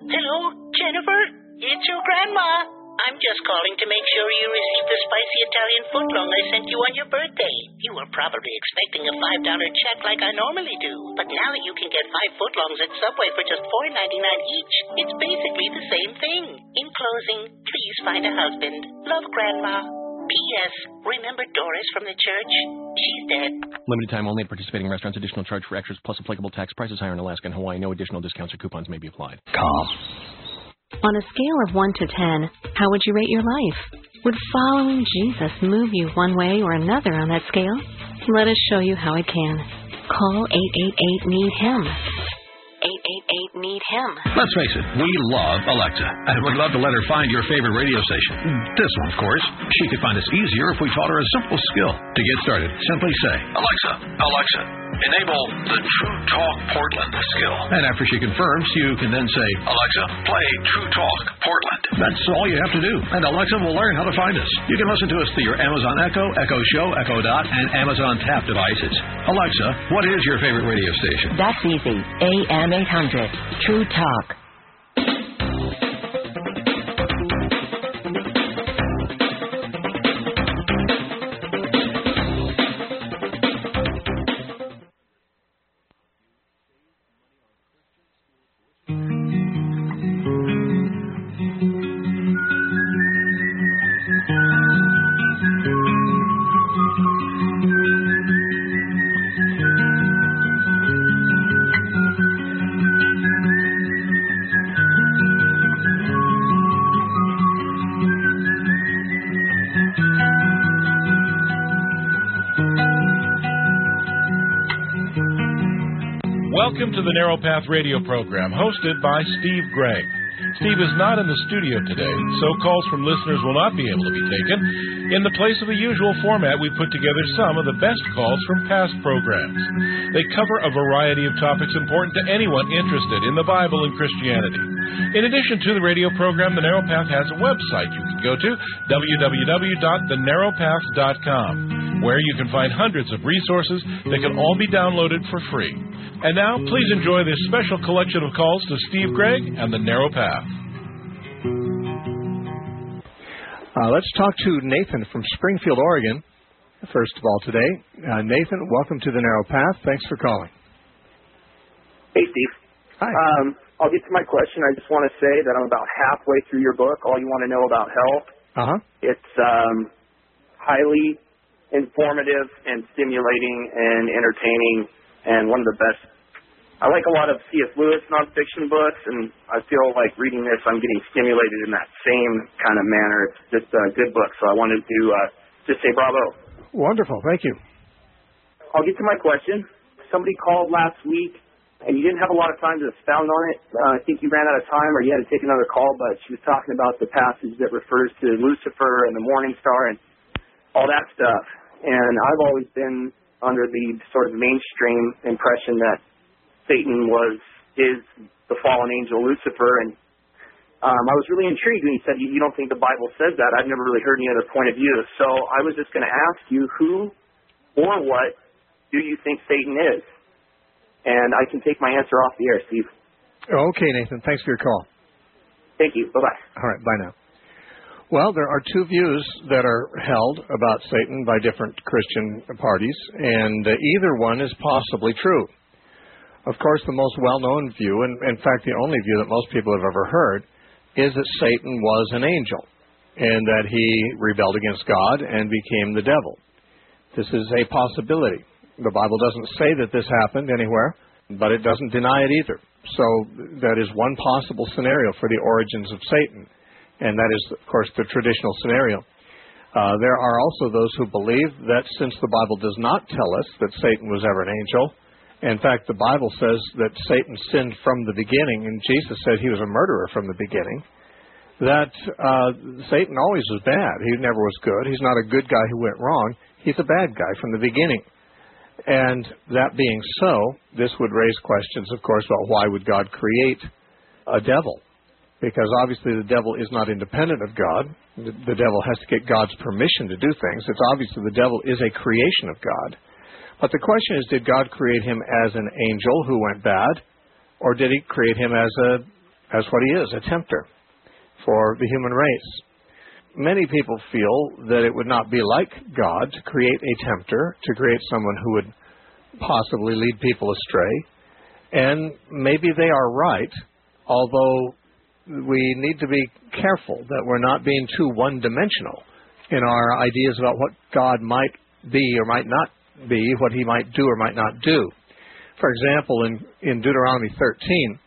Hello, Jennifer? It's your grandma. I'm just calling to make sure you received the spicy Italian footlong I sent you on your birthday. You were probably expecting a $5 check like I normally do. But now that you can get 5 footlongs at Subway for just $4.99 each, it's basically the same thing. In closing, please find a husband. Love, Grandma. P.S. Remember Doris from the church? She's dead. Limited time only at participating restaurants. Additional charge for extras plus applicable tax. Prices higher in Alaska and Hawaii. No additional discounts or coupons may be applied. Calm. On a scale of 1 to 10, how would you rate your life? Would following Jesus move you one way or another on that scale? Let us show you how it can. Call 888-NEED-HIM. 888-NEED-HIM. Let's face it, we love Alexa, and would love to let her find your favorite radio station. This one, of course. She could find us easier if we taught her a simple skill. To get started, simply say, Alexa, Alexa, enable the True Talk Portland skill. And after she confirms, you can then say, Alexa, play True Talk Portland. That's all you have to do, and Alexa will learn how to find us. You can listen to us through your Amazon Echo, Echo Show, Echo Dot, and Amazon Tap devices. Alexa, what is your favorite radio station? That's easy. AM 800. True Talk. Welcome to the Narrow Path radio program, hosted by Steve Gregg. Steve is not in the studio today, so calls from listeners will not be able to be taken. In the place of the usual format, we put together some of the best calls from past programs. They cover a variety of topics important to anyone interested in the Bible and Christianity. In addition to the radio program, The Narrow Path has a website you can go to, www.thenarrowpath.com, where you can find hundreds of resources that can all be downloaded for free. And now, please enjoy this special collection of calls to Steve Gregg and The Narrow Path. Let's talk to Nathan from Springfield, Oregon, first of all today. Nathan, welcome to The Narrow Path. Thanks for calling. Hey, Steve. Hi. I'll get to my question. I just want to say that I'm about halfway through your book, All You Want to Know About Hell. Uh-huh. It's highly informative and stimulating and entertaining and one of the best. I like a lot of C.S. Lewis nonfiction books, and I feel like reading this, I'm getting stimulated in that same kind of manner. It's just a good book, so I wanted to just say bravo. Wonderful. Thank you. I'll get to my question. Somebody called last week, and you didn't have a lot of time to expound on it. I think you ran out of time or you had to take another call, but she was talking about the passage that refers to Lucifer and the morning star and all that stuff. And I've always been under the sort of mainstream impression that Satan is the fallen angel Lucifer, and I was really intrigued when he said, you don't think the Bible says that. I've never really heard any other point of view. So I was just going to ask you, who or what do you think Satan is? And I can take my answer off the air, Steve. Okay, Nathan. Thanks for your call. Thank you. Bye-bye. All right. Bye now. Well, there are two views that are held about Satan by different Christian parties, and either one is possibly true. Of course, the most well-known view, and in fact the only view that most people have ever heard, is that Satan was an angel, and that he rebelled against God and became the devil. This is a possibility. The Bible doesn't say that this happened anywhere, but it doesn't deny it either. So that is one possible scenario for the origins of Satan. And that is, of course, the traditional scenario. There are also those who believe that since the Bible does not tell us that Satan was ever an angel, in fact, the Bible says that Satan sinned from the beginning, and Jesus said he was a murderer from the beginning, that Satan always was bad. He never was good. He's not a good guy who went wrong. He's a bad guy from the beginning. And that being so, this would raise questions, of course, about why would God create a devil? Because obviously the devil is not independent of God. The devil has to get God's permission to do things. It's obvious that the devil is a creation of God. But the question is, did God create him as an angel who went bad, or did he create him as as what he is, a tempter for the human race. Many people feel that it would not be like God to create a tempter, to create someone who would possibly lead people astray. And maybe they are right, although we need to be careful that we're not being too one-dimensional in our ideas about what God might be or might not be, what he might do or might not do. For example, in Deuteronomy 13,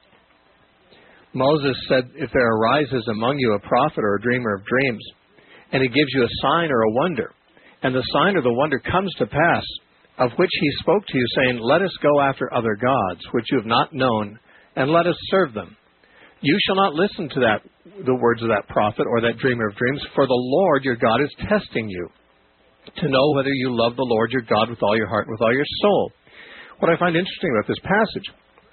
Moses said, if there arises among you a prophet or a dreamer of dreams, and he gives you a sign or a wonder, and the sign or the wonder comes to pass, of which he spoke to you, saying, let us go after other gods, which you have not known, and let us serve them. You shall not listen to the words of that prophet or that dreamer of dreams, for the Lord your God is testing you, to know whether you love the Lord your God with all your heart and with all your soul. What I find interesting about this passage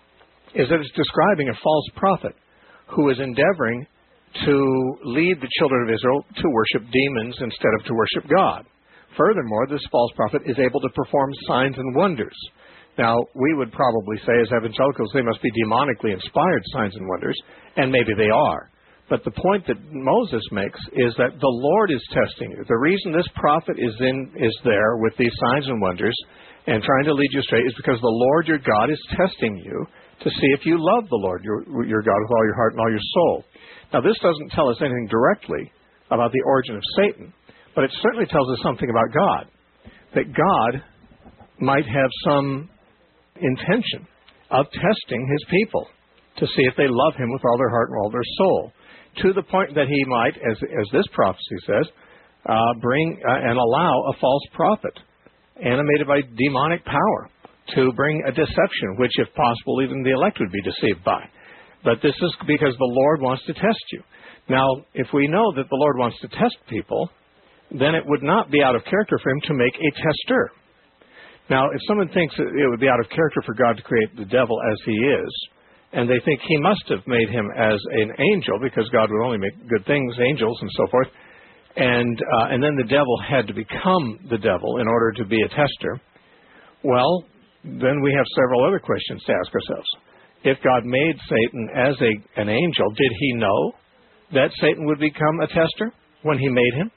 is that it's describing a false prophet who is endeavoring to lead the children of Israel to worship demons instead of to worship God. Furthermore, this false prophet is able to perform signs and wonders. Now, we would probably say as evangelicals they must be demonically inspired signs and wonders, and maybe they are. But the point that Moses makes is that the Lord is testing you. The reason this prophet is there with these signs and wonders and trying to lead you straight is because the Lord your God is testing you to see if you love the Lord your God with all your heart and all your soul. Now, this doesn't tell us anything directly about the origin of Satan, but it certainly tells us something about God, that God might have some intention of testing his people to see if they love him with all their heart and all their soul, to the point that he might, as this prophecy says, bring and allow a false prophet animated by demonic power to bring a deception, which, if possible, even the elect would be deceived by. But this is because the Lord wants to test you. Now, if we know that the Lord wants to test people, then it would not be out of character for him to make a tester. Now, if someone thinks that it would be out of character for God to create the devil as he is, and they think he must have made him as an angel because God would only make good things, angels and so forth, and then the devil had to become the devil in order to be a tester, well, then we have several other questions to ask ourselves. If God made Satan as an angel, did he know that Satan would become a tester when he made him?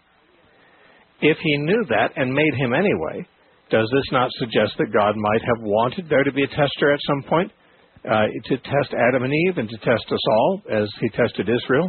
If he knew that and made him anyway, does this not suggest that God might have wanted there to be a tester at some point to test Adam and Eve and to test us all as he tested Israel?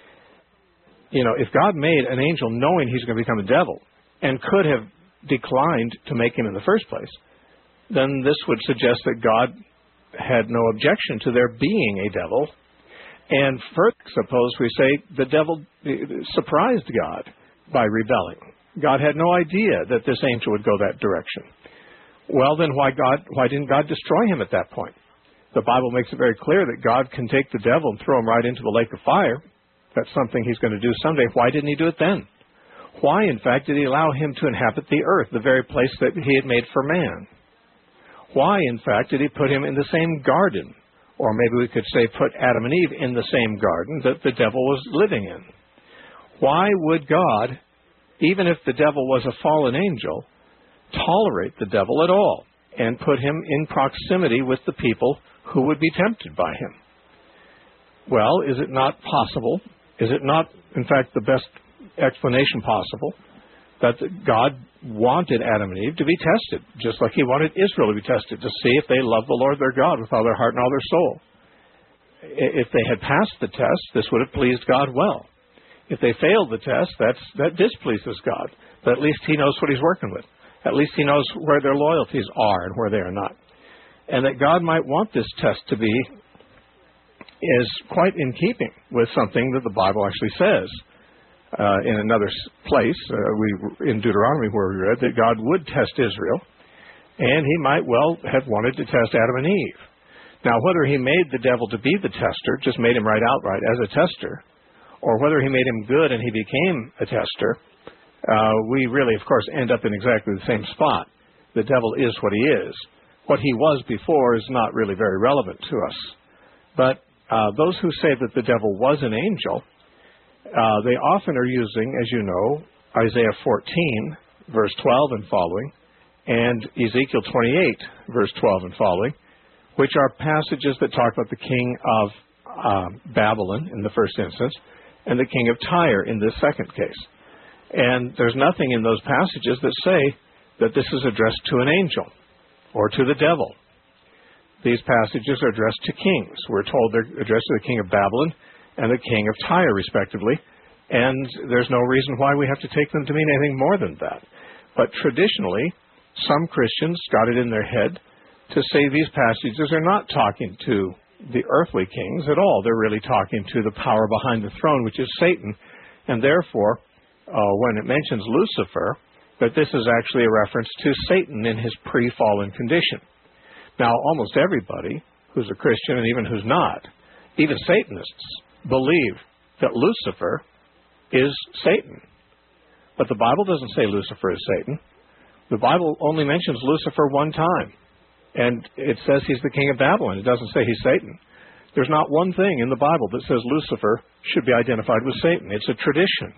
You know, if God made an angel knowing he's going to become a devil and could have declined to make him in the first place, then this would suggest that God had no objection to there being a devil. And further, suppose we say the devil surprised God by rebelling. God had no idea that this angel would go that direction. Well, then why didn't God destroy him at that point? The Bible makes it very clear that God can take the devil and throw him right into the lake of fire. That's something he's going to do someday. Why didn't he do it then? Why, in fact, did he allow him to inhabit the earth, the very place that he had made for man? Why, in fact, did he put him in the same garden? Or maybe we could say put Adam and Eve in the same garden that the devil was living in. Why would God, even if the devil was a fallen angel, tolerate the devil at all and put him in proximity with the people who would be tempted by him? Well, is it not possible? Is it not, in fact, the best explanation possible that God wanted Adam and Eve to be tested, just like he wanted Israel to be tested, to see if they love the Lord their God with all their heart and all their soul? If they had passed the test, this would have pleased God well. If they failed the test, that displeases God. But at least he knows what he's working with. At least he knows where their loyalties are and where they are not. And that God might want this test to be is quite in keeping with something that the Bible actually says. In another place, in Deuteronomy, where we read that God would test Israel, and he might well have wanted to test Adam and Eve. Now, whether he made the devil to be the tester, just made him right outright as a tester, or whether he made him good and he became a tester, we really, of course, end up in exactly the same spot. The devil is what he is. What he was before is not really very relevant to us. But those who say that the devil was an angel, they often are using, as you know, Isaiah 14, verse 12 and following, and Ezekiel 28, verse 12 and following, which are passages that talk about the king of Babylon in the first instance, and the king of Tyre in this second case. And there's nothing in those passages that say that this is addressed to an angel or to the devil. These passages are addressed to kings. We're told they're addressed to the king of Babylon and the king of Tyre, respectively, and there's no reason why we have to take them to mean anything more than that. But traditionally, some Christians got it in their head to say these passages are not talking to the earthly kings at all. They're really talking to the power behind the throne, which is Satan, and therefore, when it mentions Lucifer, that this is actually a reference to Satan in his pre-fallen condition. Now, almost everybody who's a Christian and even who's not, even Satanists, believe that Lucifer is Satan. But the Bible doesn't say Lucifer is Satan. The Bible only mentions Lucifer one time, and it says he's the king of Babylon. It doesn't say he's Satan. There's not one thing in the Bible that says Lucifer should be identified with Satan. It's a tradition.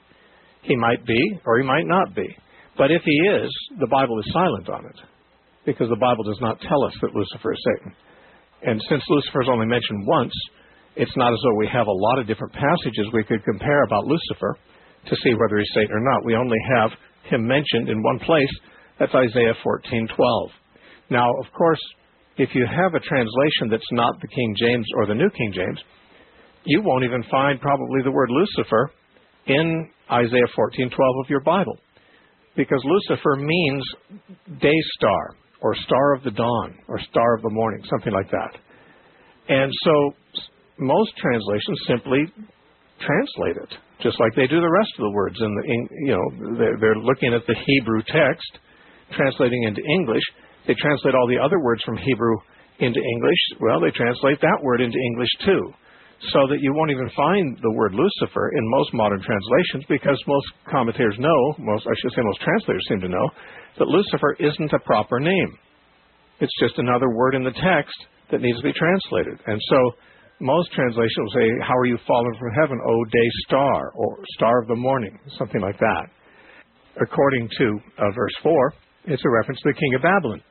He might be, or he might not be. But if he is, the Bible is silent on it, because the Bible does not tell us that Lucifer is Satan. And since Lucifer is only mentioned once, it's not as though we have a lot of different passages we could compare about Lucifer to see whether he's Satan or not. We only have him mentioned in one place. That's Isaiah 14:12. Now, of course, if you have a translation that's not the King James or the New King James, you won't even find probably the word Lucifer in Isaiah 14:12 of your Bible, because Lucifer means day star or star of the dawn or star of the morning, something like that. And so most translations simply translate it, just like they do the rest of the words. They're looking at the Hebrew text, translating into English. They translate all the other words from Hebrew into English. Well, they translate that word into English too, so that you won't even find the word Lucifer in most modern translations, because most commentators know, most translators seem to know, that Lucifer isn't a proper name. It's just another word in the text that needs to be translated. And so most translations will say, "How are you fallen from heaven, O day star," or "star of the morning," something like that. According to verse 4, it's a reference to the king of Babylon.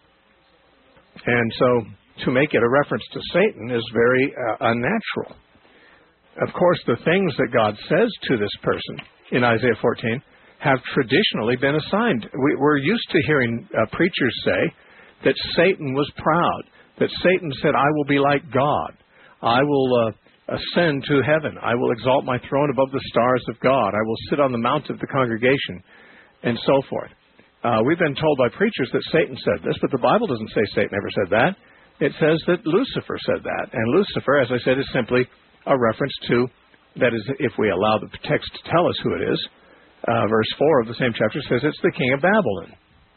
And so to make it a reference to Satan is very unnatural. Of course, the things that God says to this person in Isaiah 14 have traditionally been assigned. We're used to hearing preachers say that Satan was proud, that Satan said, "I will be like God. I will ascend to heaven. I will exalt my throne above the stars of God. I will sit on the mount of the congregation," and so forth. We've been told by preachers that Satan said this, but the Bible doesn't say Satan ever said that. It says that Lucifer said that. And Lucifer, as I said, is simply a reference to, that is, if we allow the text to tell us who it is, verse 4 of the same chapter says it's the king of Babylon.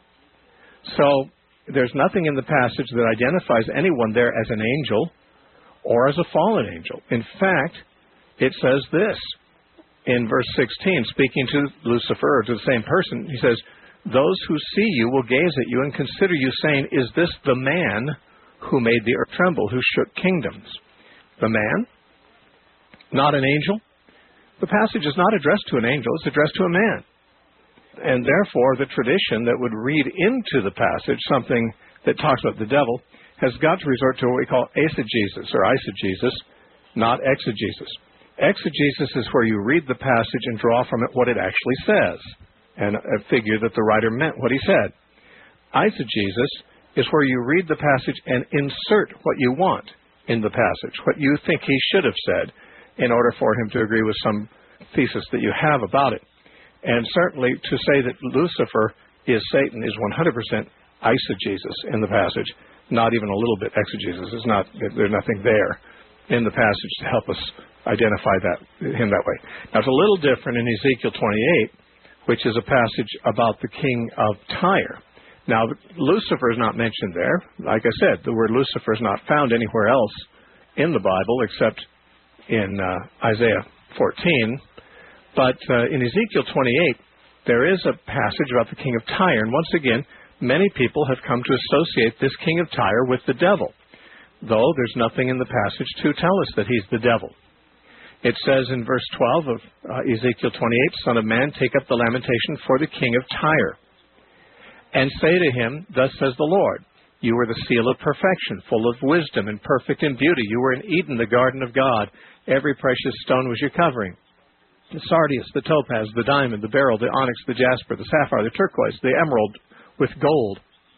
So there's nothing in the passage that identifies anyone there as an angel or as a fallen angel. In fact, it says this in verse 16, speaking to Lucifer, or to the same person, he says, "Those who see you will gaze at you and consider you, saying, 'Is this the man who made the earth tremble, who shook kingdoms?'" The man, not an angel. The passage is not addressed to an angel, it's addressed to a man. And therefore, the tradition that would read into the passage something that talks about the devil has got to resort to what we call eisegesis, or eisegesis, not exegesis. Exegesis is where you read the passage and draw from it what it actually says, and figure that the writer meant what he said. Eisegesis is where you read the passage and insert what you want in the passage, what you think he should have said, in order for him to agree with some thesis that you have about it. And certainly to say that Lucifer is Satan is 100% eisegesis in the passage, not even a little bit exegesis. There's nothing there in the passage to help us identify him that way. Now, it's a little different in Ezekiel 28, which is a passage about the king of Tyre. Now, Lucifer is not mentioned there. Like I said, the word Lucifer is not found anywhere else in the Bible except in Isaiah 14. But in Ezekiel 28, there is a passage about the king of Tyre. And once again, many people have come to associate this king of Tyre with the devil, though there's nothing in the passage to tell us that he's the devil. It says in verse 12 of Ezekiel 28, "Son of man, take up the lamentation for the king of Tyre, and say to him, 'Thus says the Lord, You were the seal of perfection, full of wisdom and perfect in beauty. You were in Eden, the garden of God. Every precious stone was your covering. The sardius, the topaz, the diamond, the beryl, the onyx, the jasper, the sapphire, the turquoise, the emerald with gold.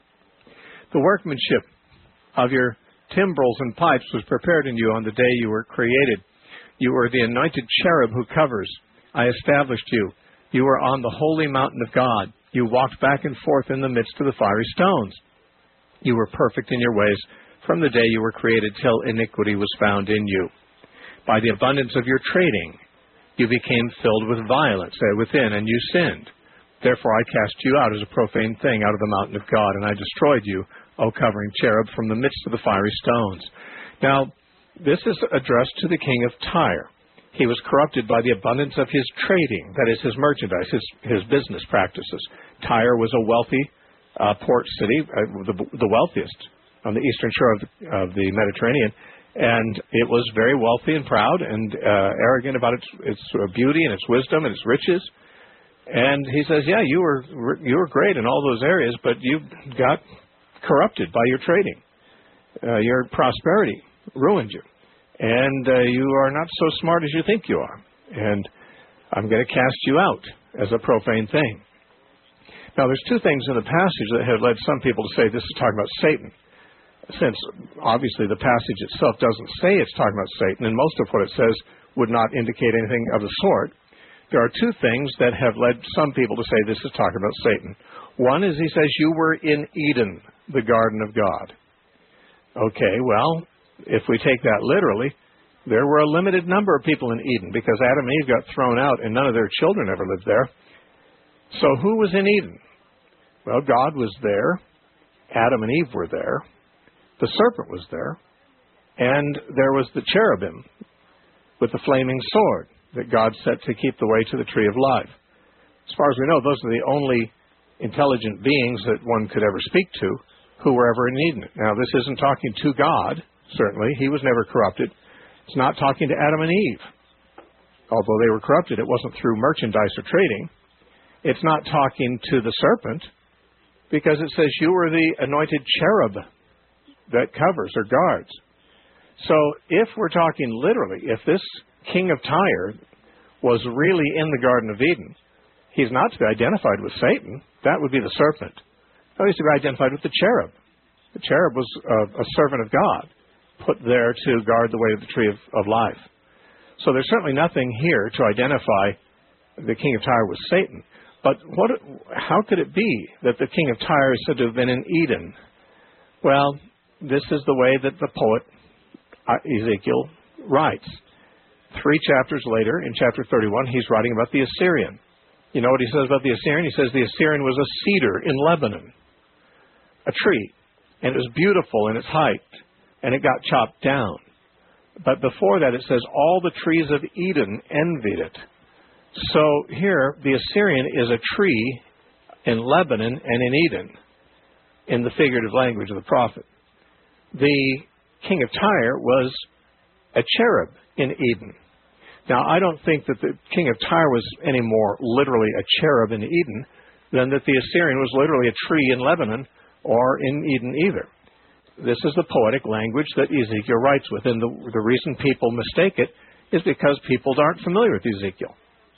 The workmanship of your timbrels and pipes was prepared in you on the day you were created. You were the anointed cherub who covers. I established you. You were on the holy mountain of God. You walked back and forth in the midst of the fiery stones. You were perfect in your ways from the day you were created till iniquity was found in you. By the abundance of your trading, you became filled with violence within, and you sinned. Therefore I cast you out as a profane thing out of the mountain of God, and I destroyed you, O covering cherub, from the midst of the fiery stones. Now, this is addressed to the king of Tyre. He was corrupted by the abundance of his trading, that is, his merchandise, his business practices. Tyre was a wealthy port city, the wealthiest on the eastern shore of the Mediterranean, and it was very wealthy and proud and arrogant about its beauty and its wisdom and its riches. And he says, yeah, you were great in all those areas, but you got corrupted by your trading. Your prosperity ruined you. And you are not so smart as you think you are. And I'm going to cast you out as a profane thing. Now, there's two things in the passage that have led some people to say this is talking about Satan. Since, obviously, the passage itself doesn't say it's talking about Satan, and most of what it says would not indicate anything of the sort, there are two things that have led some people to say this is talking about Satan. One is he says, you were in Eden, the garden of God. Okay, well, if we take that literally, there were a limited number of people in Eden because Adam and Eve got thrown out and none of their children ever lived there. So who was in Eden? Well, God was there. Adam and Eve were there. The serpent was there. And there was the cherubim with the flaming sword that God set to keep the way to the tree of life. As far as we know, those are the only intelligent beings that one could ever speak to who were ever in Eden. Now, this isn't talking to God, certainly. He was never corrupted. It's not talking to Adam and Eve. Although they were corrupted, it wasn't through merchandise or trading. It's not talking to the serpent because it says you were the anointed cherub that covers or guards. So if we're talking literally, if this king of Tyre was really in the Garden of Eden, he's not to be identified with Satan. That would be the serpent. No, he's to be identified with the cherub. The cherub was a servant of God, put there to guard the way of the tree of life. So there's certainly nothing here to identify the king of Tyre with Satan. But how could it be that the king of Tyre is said to have been in Eden? Well, this is the way that the poet Ezekiel writes. 3 chapters later, in chapter 31, he's writing about the Assyrian. You know what he says about the Assyrian? He says the Assyrian was a cedar in Lebanon, a tree, and it was beautiful in its height, and it got chopped down. But before that, it says all the trees of Eden envied it. So here, the Assyrian is a tree in Lebanon and in Eden, in the figurative language of the prophet. The king of Tyre was a cherub in Eden. Now, I don't think that the king of Tyre was any more literally a cherub in Eden than that the Assyrian was literally a tree in Lebanon or in Eden either. This is the poetic language that Ezekiel writes with, and the reason people mistake it is because people aren't familiar with Ezekiel.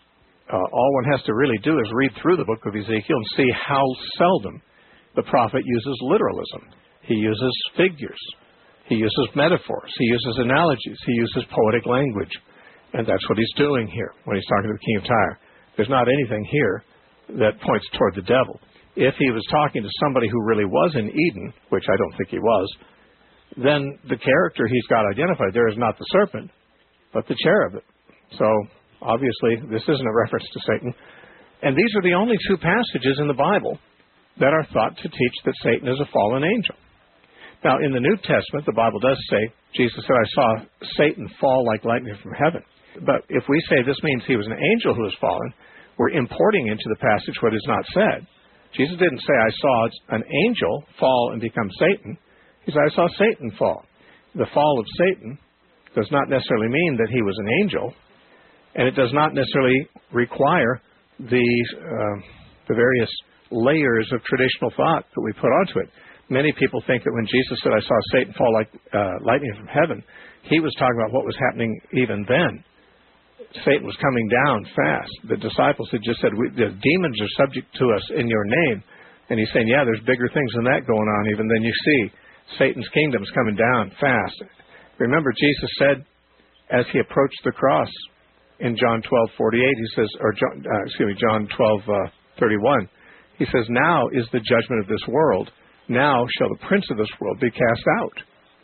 All one has to really do is read through the book of Ezekiel and see how seldom the prophet uses literalism. He uses figures. He uses metaphors. He uses analogies. He uses poetic language. And that's what he's doing here when he's talking to the king of Tyre. There's not anything here that points toward the devil. If he was talking to somebody who really was in Eden, which I don't think he was, then the character he's got identified there is not the serpent, but the cherub. So, obviously, this isn't a reference to Satan. And these are the only 2 passages in the Bible that are thought to teach that Satan is a fallen angel. Now, in the New Testament, the Bible does say, Jesus said, I saw Satan fall like lightning from heaven. But if we say this means he was an angel who was fallen, we're importing into the passage what is not said. Jesus didn't say, I saw an angel fall and become Satan. He said, I saw Satan fall. The fall of Satan does not necessarily mean that he was an angel, and it does not necessarily require the various layers of traditional thought that we put onto it. Many people think that when Jesus said, I saw Satan fall like lightning from heaven, he was talking about what was happening even then. Satan was coming down fast. The disciples had just said, the demons are subject to us in your name. And he's saying, yeah, there's bigger things than that going on even than you see. Satan's kingdom is coming down fast. Remember, Jesus said, as he approached the cross in John 12:48, he says, John 12:31, he says, now is the judgment of this world. Now shall the prince of this world be cast out.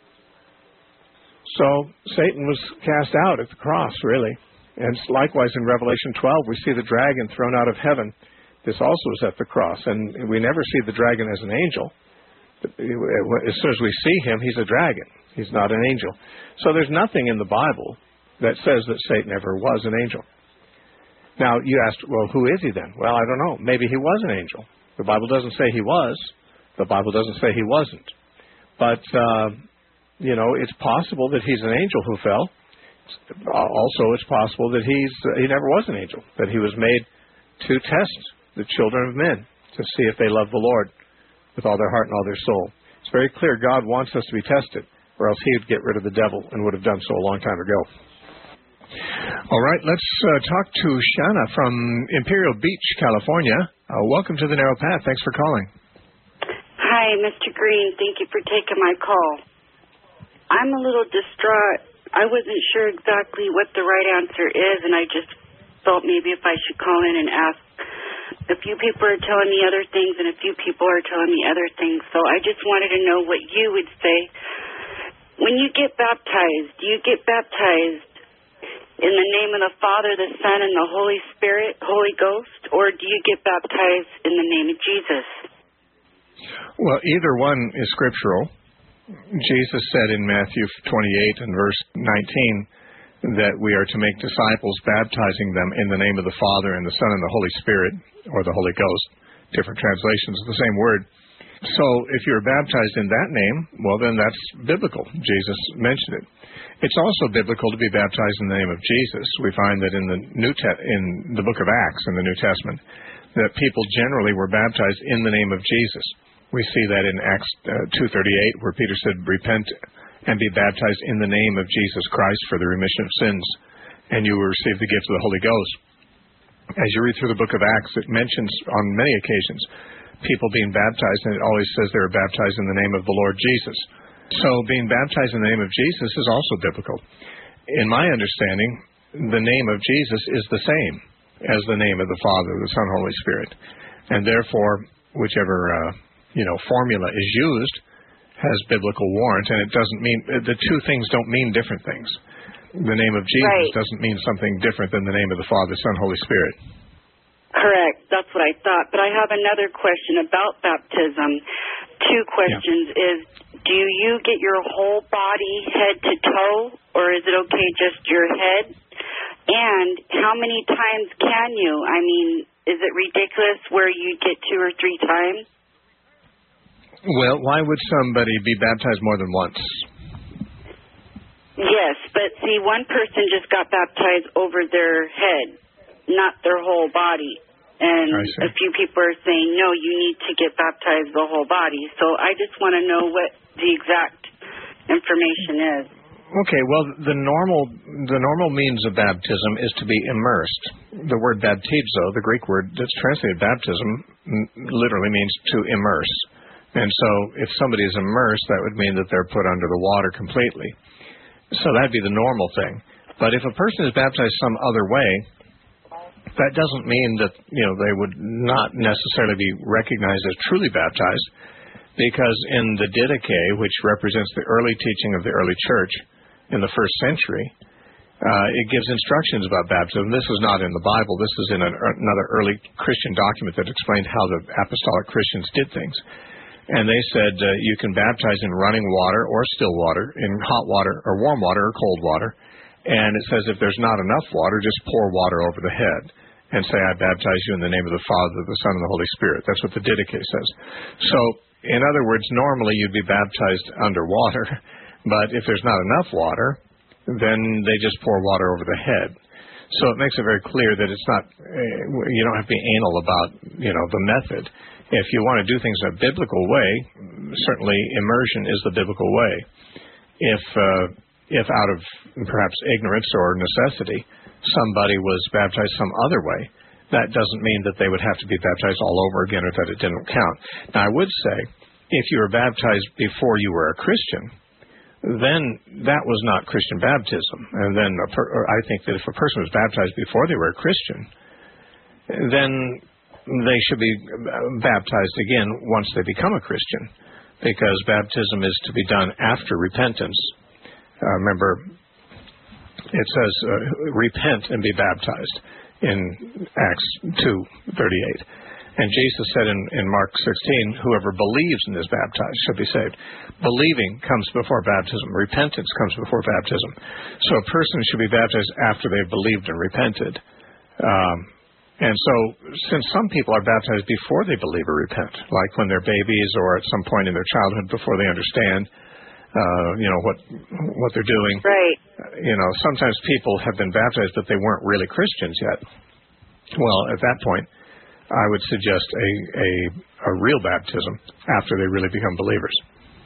So Satan was cast out at the cross, really. And likewise in Revelation 12, we see the dragon thrown out of heaven. This also is at the cross. And we never see the dragon as an angel. As soon as we see him, he's a dragon. He's not an angel. So there's nothing in the Bible that says that Satan ever was an angel. Now, you asked, well, who is he then? Well, I don't know. Maybe he was an angel. The Bible doesn't say he was. The Bible doesn't say he wasn't. But, it's possible that he's an angel who fell. Also, it's possible that he never was an angel, that he was made to test the children of men, to see if they love the Lord with all their heart and all their soul. It's very clear God wants us to be tested, or else he would get rid of the devil and would have done so a long time ago. All right, let's talk to Shanna from Imperial Beach, California. Welcome to the Narrow Path. Thanks for calling. Hi, Mr. Green. Thank you for taking my call. I'm a little distraught. I wasn't sure exactly what the right answer is, and I just thought maybe if I should call in and ask. A few people are telling me other things, and a few people are telling me other things. So I just wanted to know what you would say. When you get baptized, do you get baptized in the name of the Father, the Son, and the Holy Spirit, Holy Ghost, or do you get baptized in the name of Jesus? Well, either one is scriptural. Jesus said in Matthew 28 and verse 19 that we are to make disciples, baptizing them in the name of the Father and the Son and the Holy Spirit, or the Holy Ghost. Different translations of the same word. So if you're baptized in that name, well, then that's biblical. Jesus mentioned it. It's also biblical to be baptized in the name of Jesus. We find that in the book of Acts, in the New Testament, that people generally were baptized in the name of Jesus. We see that in Acts 2:38, where Peter said, repent and be baptized in the name of Jesus Christ for the remission of sins, and you will receive the gift of the Holy Ghost. As you read through the book of Acts, it mentions on many occasions people being baptized, and it always says they were baptized in the name of the Lord Jesus. So being baptized in the name of Jesus is also biblical. In my understanding, the name of Jesus is the same as the name of the Father, the Son, Holy Spirit. And therefore, whichever formula is used has biblical warrant, and it doesn't mean, the two things don't mean different things. The name of Jesus doesn't mean something different than the name of the Father, Son, Holy Spirit. Correct. That's what I thought. But I have another question about baptism. Two questions is, do you get your whole body head to toe, or is it okay just your head? And how many times can you? I mean, is it ridiculous where you get 2 or 3 times? Well, why would somebody be baptized more than once? Yes, but see, one person just got baptized over their head, not their whole body. And a few people are saying, no, you need to get baptized the whole body. So I just want to know what the exact information is. Okay, well, the normal means of baptism is to be immersed. The word baptizo, the Greek word that's translated baptism, literally means to immerse. And so if somebody is immersed, that would mean that they're put under the water completely. So that'd be the normal thing. But if a person is baptized some other way, that doesn't mean that, they would not necessarily be recognized as truly baptized, because in the Didache, which represents the early teaching of the early church in the first century, it gives instructions about baptism. This is not in the Bible. This is in another early Christian document that explained how the apostolic Christians did things. And they said you can baptize in running water or still water, in hot water or warm water or cold water. And it says if there's not enough water, just pour water over the head and say, I baptize you in the name of the Father, the Son, and the Holy Spirit. That's what the Didache says. So, in other words, normally you'd be baptized underwater, but if there's not enough water, then they just pour water over the head. So it makes it very clear that it's not, you don't have to be anal about, the method. If you want to do things in a biblical way, certainly immersion is the biblical way. If out of perhaps ignorance or necessity, somebody was baptized some other way, that doesn't mean that they would have to be baptized all over again or that it didn't count. Now, I would say, if you were baptized before you were a Christian, then that was not Christian baptism. And then I think that if a person was baptized before they were a Christian, then they should be baptized again once they become a Christian, because baptism is to be done after repentance. Remember, it says, repent and be baptized in Acts 2:38. And Jesus said in Mark 16, whoever believes and is baptized shall be saved. Believing comes before baptism. Repentance comes before baptism. So a person should be baptized after they've believed and repented. And so, since some people are baptized before they believe or repent, like when they're babies or at some point in their childhood before they understand, what they're doing. Right. Sometimes people have been baptized, but they weren't really Christians yet. Well, at that point, I would suggest a real baptism after they really become believers.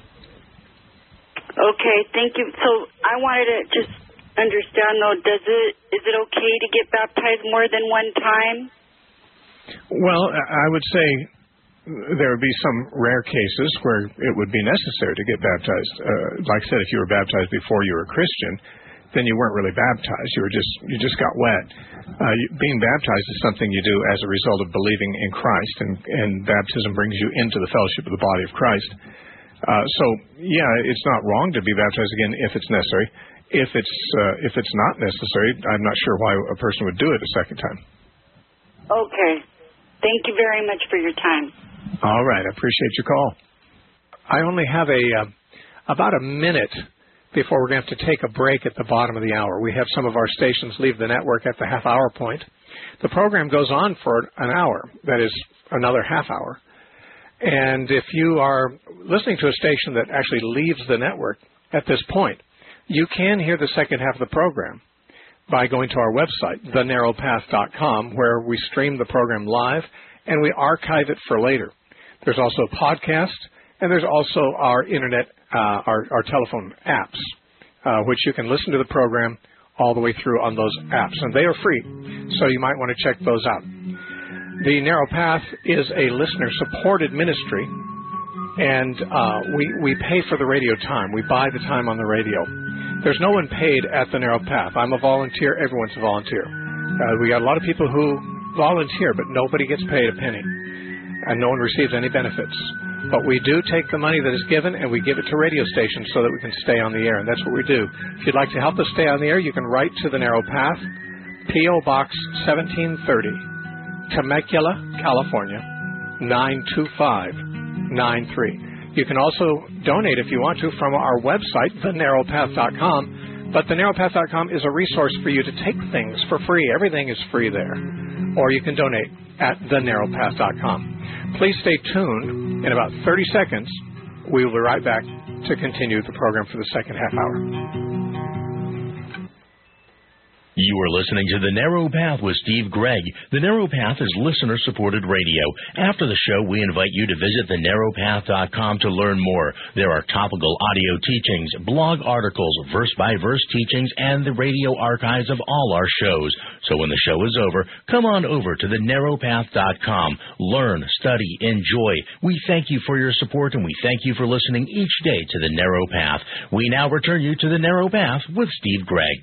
Okay, thank you. So I wanted to just understand, though, is it okay to get baptized more than one time? Well, I would say there would be some rare cases where it would be necessary to get baptized. Like I said, if you were baptized before you were a Christian, then you weren't really baptized. You just got wet. Being baptized is something you do as a result of believing in Christ, and baptism brings you into the fellowship of the body of Christ. So it's not wrong to be baptized again if it's necessary. If it's not necessary, I'm not sure why a person would do it a second time. Okay. Thank you very much for your time. All right. I appreciate your call. I only have about a minute before we're going to have to take a break at the bottom of the hour. We have some of our stations leave the network at the half-hour point. The program goes on for an hour. That is another half hour. And if you are listening to a station that actually leaves the network at this point, you can hear the second half of the program by going to our website, thenarrowpath.com, where we stream the program live and we archive it for later. There's also a podcast, and there's also our internet, our telephone apps, which you can listen to the program all the way through on those apps, and they are free, so you might want to check those out. The Narrow Path is a listener-supported ministry, and we pay for the radio time. We buy the time on the radio. There's no one paid at the Narrow Path. I'm a volunteer. Everyone's a volunteer. We got a lot of people who volunteer, but nobody gets paid a penny, and no one receives any benefits. But we do take the money that is given and we give it to radio stations so that we can stay on the air, and that's what we do. If you'd like to help us stay on the air, you can write to the Narrow Path, P.O. Box 1730, Temecula, California, 92593. You can also donate if you want to from our website, thenarrowpath.com. But thenarrowpath.com is a resource for you to take things for free. Everything is free there. Or you can donate at thenarrowpath.com. Please stay tuned. In about 30 seconds, we will be right back to continue the program for the second half hour. You are listening to The Narrow Path with Steve Gregg. The Narrow Path is listener-supported radio. After the show, we invite you to visit thenarrowpath.com to learn more. There are topical audio teachings, blog articles, verse-by-verse teachings, and the radio archives of all our shows. So when the show is over, come on over to thenarrowpath.com. Learn, study, enjoy. We thank you for your support, and we thank you for listening each day to The Narrow Path. We now return you to The Narrow Path with Steve Gregg.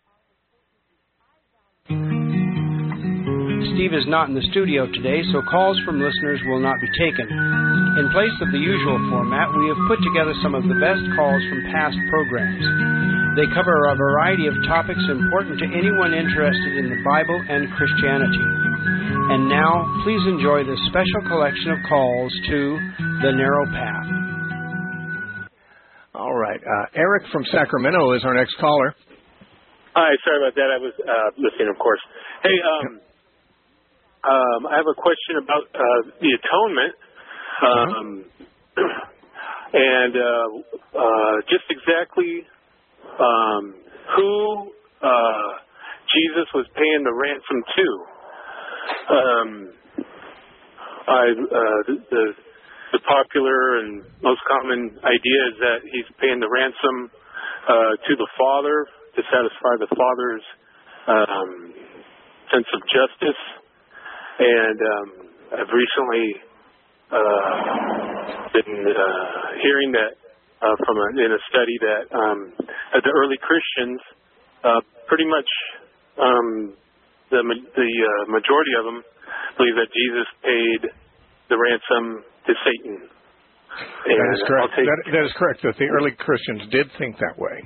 Steve is not in the studio today, so calls from listeners will not be taken. In place of the usual format, we have put together some of the best calls from past programs. They cover a variety of topics important to anyone interested in the Bible and Christianity. And now, please enjoy this special collection of calls to The Narrow Path. All right. Eric from Sacramento is our next caller. Hi, sorry about that. I was listening, of course. Hey, I have a question about the atonement, and just exactly who Jesus was paying the ransom too. The popular and most common idea is that he's paying the ransom to the Father to satisfy the Father's sense of justice. And I've recently been hearing that in a study that the early Christians pretty much the majority of them believe that Jesus paid the ransom to Satan. And that is correct. That is correct. That the early Christians did think that way.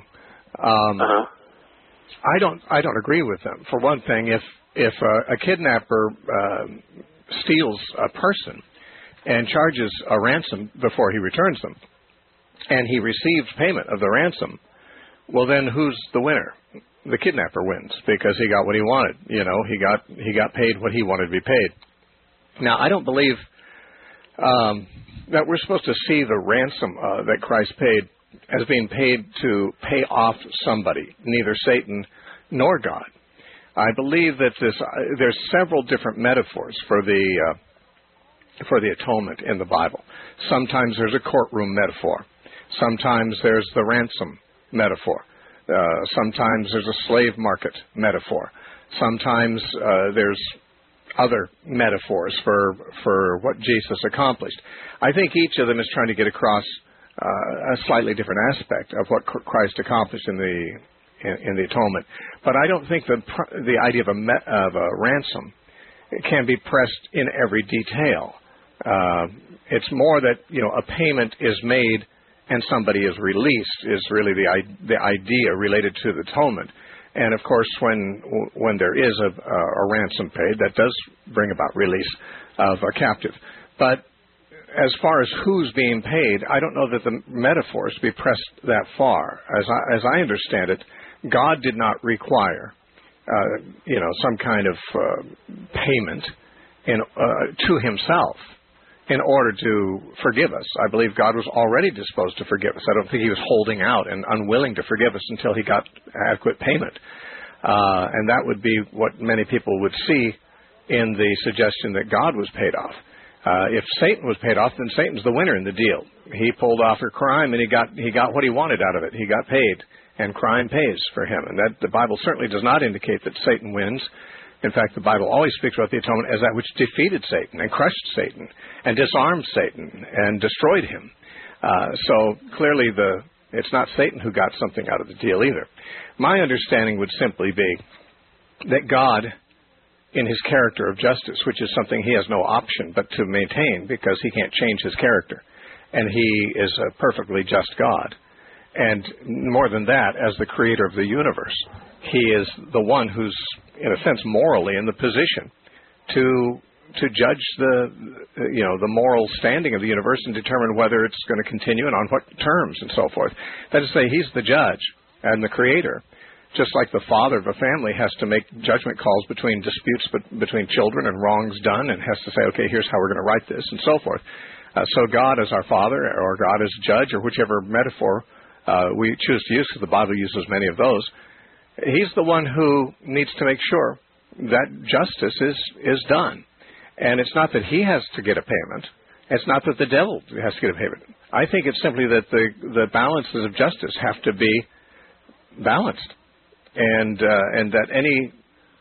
I don't agree with them. For one thing, if a kidnapper steals a person and charges a ransom before he returns them, and he receives payment of the ransom, well, then who's the winner? The kidnapper wins because he got what he wanted. You know, he got paid what he wanted to be paid. Now, I don't believe that we're supposed to see the ransom that Christ paid as being paid to pay off somebody, neither Satan nor God. I believe that there's several different metaphors for the atonement in the Bible. Sometimes there's a courtroom metaphor. Sometimes there's the ransom metaphor. Sometimes there's a slave market metaphor. Sometimes there's other metaphors for what Jesus accomplished. I think each of them is trying to get across a slightly different aspect of what Christ accomplished in the atonement. But I don't think the idea of a ransom can be pressed in every detail. It's more that a payment is made and somebody is released is really the idea related to the atonement. And of course, when there is a ransom paid, that does bring about release of a captive. But as far as who's being paid, I don't know that the metaphors be pressed that far. As I understand it, God did not require, some kind of payment to Himself in order to forgive us. I believe God was already disposed to forgive us. I don't think He was holding out and unwilling to forgive us until He got adequate payment. And that would be what many people would see in the suggestion that God was paid off. If Satan was paid off, then Satan's the winner in the deal. He pulled off a crime and he got what he wanted out of it. He got paid, and crime pays for him. And that the Bible certainly does not indicate that Satan wins. In fact, the Bible always speaks about the atonement as that which defeated Satan and crushed Satan and disarmed Satan and destroyed him. So clearly it's not Satan who got something out of the deal either. My understanding would simply be that God, in His character of justice, which is something He has no option but to maintain because He can't change His character, and He is a perfectly just God. And more than that, as the creator of the universe, He is the one who's, in a sense, morally in the position to judge the moral standing of the universe and determine whether it's going to continue and on what terms and so forth. That is to say, He's the judge and the creator, just like the father of a family has to make judgment calls between disputes between children and wrongs done, and has to say, okay, here's how we're going to write this, and so forth. So God as our father, or God as judge, or whichever metaphor we choose to use, because the Bible uses many of those, He's the one who needs to make sure that justice is done. And it's not that He has to get a payment. It's not that the devil has to get a payment. I think it's simply that the balances of justice have to be balanced. And that any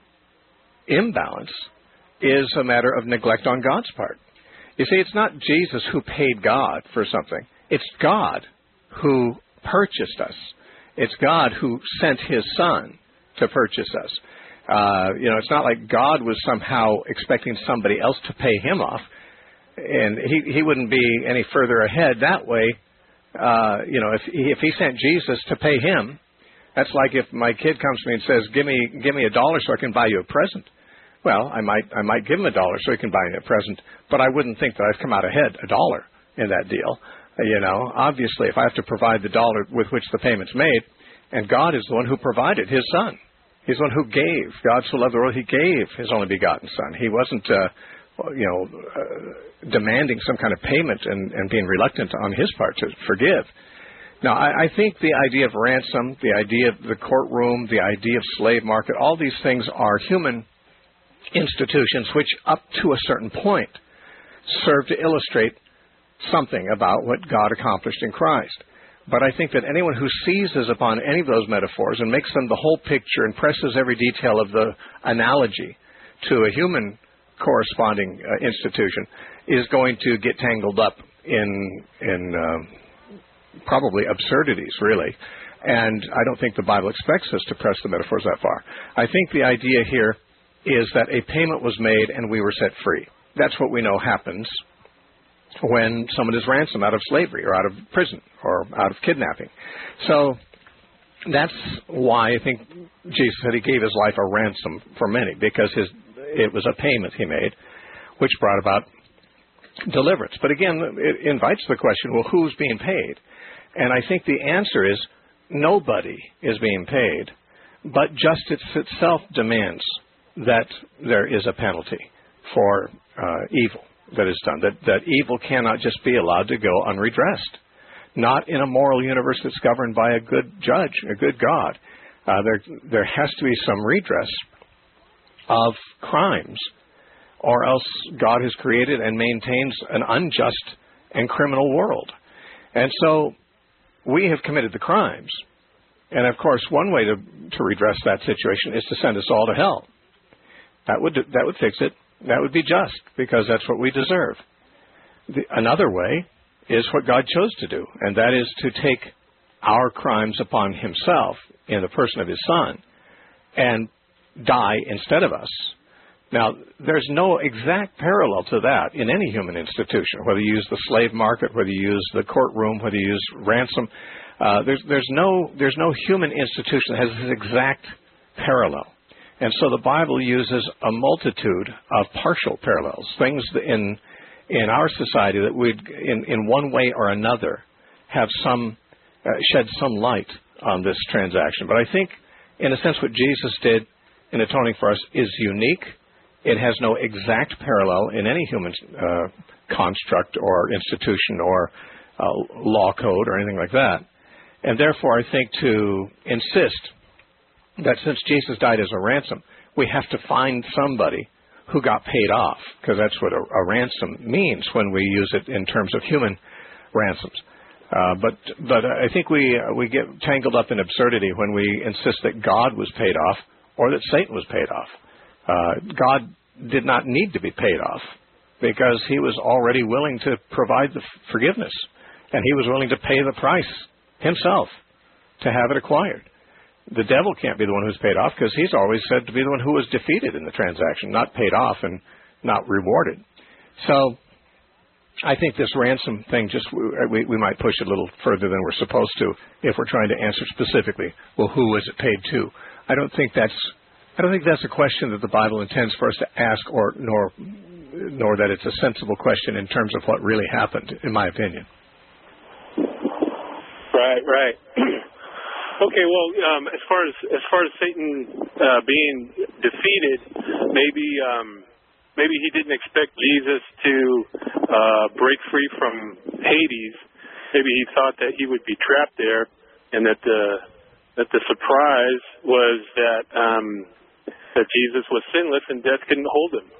imbalance is a matter of neglect on God's part. You see, it's not Jesus who paid God for something. It's God who purchased us. It's God who sent His Son to purchase us. It's not like God was somehow expecting somebody else to pay Him off, and He wouldn't be any further ahead that way. If He sent Jesus to pay Him, that's like if my kid comes to me and says, "Give me $1 so I can buy you a present." Well, I might give him $1 so he can buy me a present, but I wouldn't think that I've come out ahead $1 in that deal. Obviously, if I have to provide the dollar with which the payment's made, and God is the one who provided His Son. He's the one who gave. God so loved the world, He gave His only begotten Son. He wasn't, demanding some kind of payment and being reluctant on His part to forgive. Now, I think the idea of ransom, the idea of the courtroom, the idea of slave market, all these things are human institutions which, up to a certain point, serve to illustrate something about what God accomplished in Christ. But I think that anyone who seizes upon any of those metaphors and makes them the whole picture and presses every detail of the analogy to a human corresponding institution is going to get tangled up in probably absurdities, really. And I don't think the Bible expects us to press the metaphors that far. I think the idea here is that a payment was made and we were set free. That's what we know happens when someone is ransomed out of slavery or out of prison or out of kidnapping. So that's why I think Jesus said he gave his life a ransom for many, because it was a payment he made which brought about deliverance. But again, it invites the question, well, who's being paid? And I think the answer is nobody is being paid, but justice itself demands that there is a penalty for evil that is done, that evil cannot just be allowed to go unredressed. Not in a moral universe that's governed by a good judge, a good God. There has to be some redress of crimes, or else God has created and maintains an unjust and criminal world. And so we have committed the crimes. And of course, one way to redress that situation is to send us all to hell. That would fix it. That would be just, because that's what we deserve. Another way is what God chose to do, and that is to take our crimes upon himself in the person of his Son and die instead of us. Now, there's no exact parallel to that in any human institution, whether you use the slave market, whether you use the courtroom, whether you use ransom. There's no human institution that has this exact parallel. And so the Bible uses a multitude of partial parallels, things in our society that would, in one way or another, have shed some light on this transaction. But I think, in a sense, what Jesus did in atoning for us is unique. It has no exact parallel in any human construct or institution or law code or anything like that. And therefore, I think to insist that since Jesus died as a ransom, we have to find somebody who got paid off, because that's what a ransom means when we use it in terms of human ransoms. But I think we get tangled up in absurdity when we insist that God was paid off or that Satan was paid off. God did not need to be paid off because he was already willing to provide the forgiveness, and he was willing to pay the price himself to have it acquired. The devil can't be the one who's paid off, because he's always said to be the one who was defeated in the transaction, not paid off and not rewarded. So I think this ransom thing, we might push it a little further than we're supposed to if we're trying to answer specifically, well, who was it paid to? I don't think that's a question that the Bible intends for us to ask, nor that it's a sensible question in terms of what really happened, in my opinion. Right. Okay, well, as far as Satan being defeated, maybe he didn't expect Jesus to break free from Hades. Maybe he thought that he would be trapped there, and that the surprise was that Jesus was sinless and death couldn't hold him.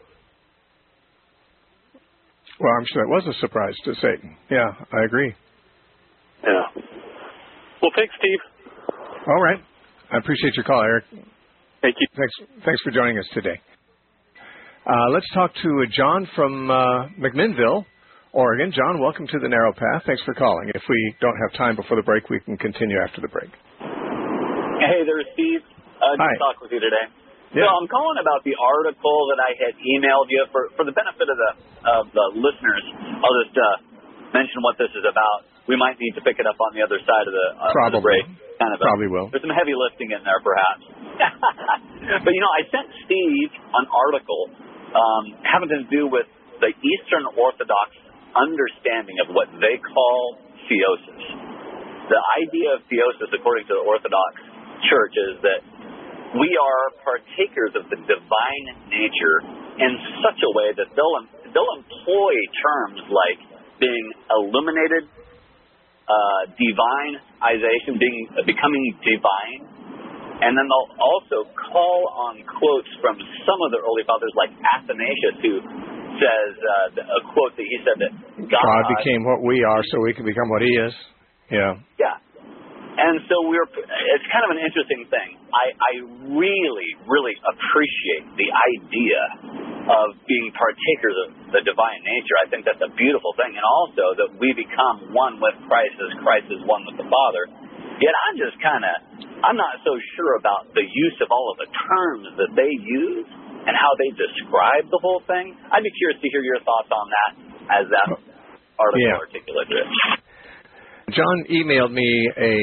Well, I'm sure that was a surprise to Satan. Yeah, I agree. Yeah. Well, thanks, Steve. All right. I appreciate your call, Eric. Thank you. Thanks for joining us today. Let's talk to John from McMinnville, Oregon. John, welcome to the Narrow Path. Thanks for calling. If we don't have time before the break, we can continue after the break. Hey there, Steve. Good to talk with you today. Yeah. So I'm calling about the article that I had emailed you for the benefit of the listeners. I'll just mention what this is about. We might need to pick it up on the other side of the break. Probably will. There's some heavy lifting in there, perhaps. But, I sent Steve an article having to do with the Eastern Orthodox understanding of what they call theosis. The idea of theosis, according to the Orthodox Church, is that we are partakers of the divine nature in such a way that they'll employ terms like being illuminated, divine, diviniization, becoming divine. And then they'll also call on quotes from some of the early fathers, like Athanasius, who says a quote that he said that God became what we are so we can become what he is. Yeah. Yeah. And so it's kind of an interesting thing. I really, really appreciate the idea of being partakers of the divine nature. I think that's a beautiful thing. And also that we become one with Christ as Christ is one with the Father. Yet I'm not so sure about the use of all of the terms that they use and how they describe the whole thing. I'd be curious to hear your thoughts on that as that article articulated it. John emailed me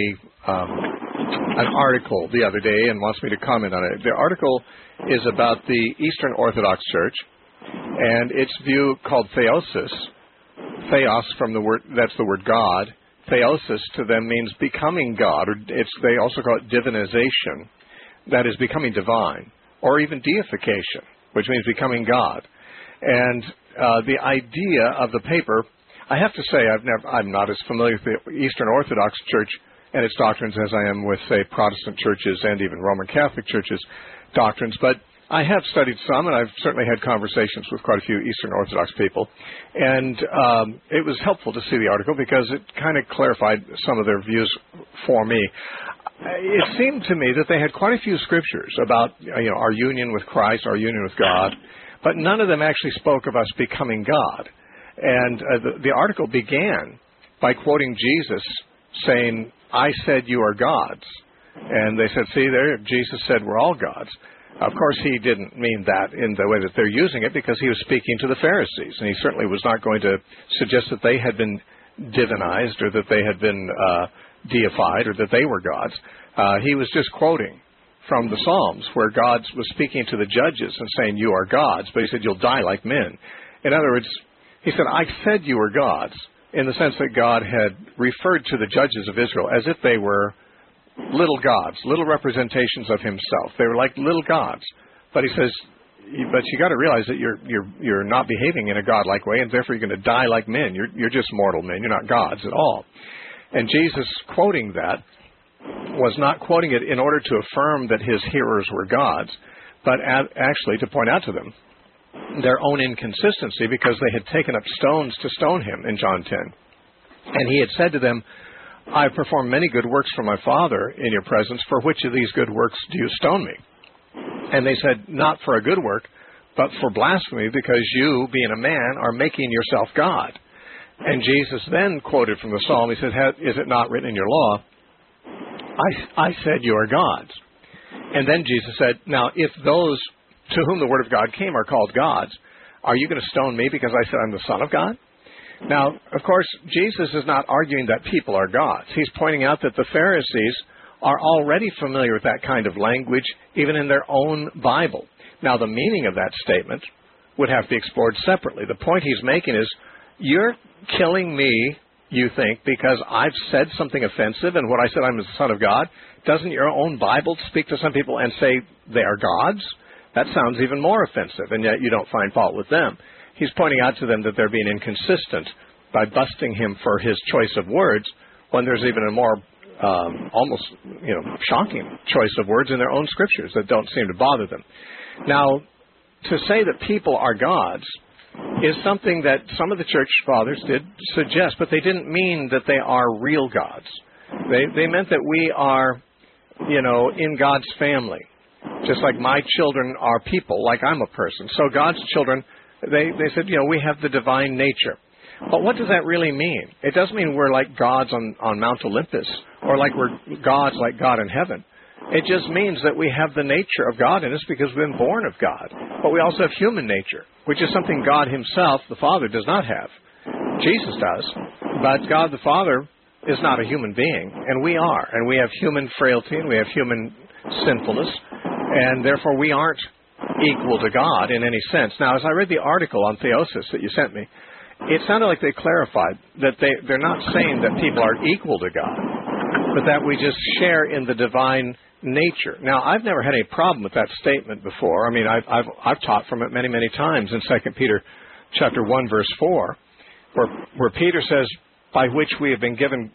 an article the other day and wants me to comment on it. The article is about the Eastern Orthodox Church and its view called theosis. Theos from the word, that's the word God. Theosis to them means becoming God, or they also call it divinization, that is becoming divine, or even deification, which means becoming God. And the idea of the paper, I have to say, I'm not as familiar with the Eastern Orthodox Church and its doctrines as I am with, say, Protestant churches and even Roman Catholic churches' doctrines, but I have studied some, and I've certainly had conversations with quite a few Eastern Orthodox people, and it was helpful to see the article because it kind of clarified some of their views for me. It seemed to me that they had quite a few scriptures about our union with Christ, our union with God, but none of them actually spoke of us becoming God. And the article began by quoting Jesus saying, "I said you are gods." And they said, see there, Jesus said we're all gods. Of course, he didn't mean that in the way that they're using it because he was speaking to the Pharisees, and he certainly was not going to suggest that they had been divinized or that they had been deified or that they were gods. He was just quoting from the Psalms where God was speaking to the judges and saying, you are gods, but he said, you'll die like men. In other words, he said, I said you were gods, in the sense that God had referred to the judges of Israel as if they were little gods, little representations of himself. They were like little gods. But he says, but you got to realize that you're not behaving in a godlike way, and therefore you're going to die like men. You're just mortal men. You're not gods at all. And Jesus quoting that was not quoting it in order to affirm that his hearers were gods, but actually to point out to them their own inconsistency because they had taken up stones to stone him in John 10. And he had said to them, I have performed many good works for my Father in your presence. For which of these good works do you stone me? And they said, not for a good work, but for blasphemy, because you, being a man, are making yourself God. And Jesus then quoted from the Psalm. He said, is it not written in your law, I said you are gods? And then Jesus said, now, if those to whom the word of God came are called gods, are you going to stone me because I said I'm the Son of God? Now, of course, Jesus is not arguing that people are gods. He's pointing out that the Pharisees are already familiar with that kind of language, even in their own Bible. Now, the meaning of that statement would have to be explored separately. The point he's making is, you're killing me, you think, because I've said something offensive, and what I said I'm the Son of God. Doesn't your own Bible speak to some people and say they are gods? That sounds even more offensive, and yet you don't find fault with them. He's pointing out to them that they're being inconsistent by busting him for his choice of words when there's even a more almost shocking choice of words in their own scriptures that don't seem to bother them. Now, to say that people are gods is something that some of the church fathers did suggest, but they didn't mean that they are real gods. They meant that we are, in God's family, just like my children are people, like I'm a person. So God's children, they said, we have the divine nature. But what does that really mean? It doesn't mean we're like gods on Mount Olympus or like we're gods like God in heaven. It just means that we have the nature of God in us because we've been born of God. But we also have human nature, which is something God himself, the Father, does not have. Jesus does. But God the Father is not a human being, and we are. And we have human frailty, and we have human sinfulness, and therefore we aren't equal to God in any sense. Now, as I read the article on theosis that you sent me, it sounded like they clarified that they're not saying that people are equal to God, but that we just share in the divine nature. Now, I've never had any problem with that statement before. I mean, I've taught from it many, many times in 2 Peter chapter 1, verse 4, where Peter says, by which we have been given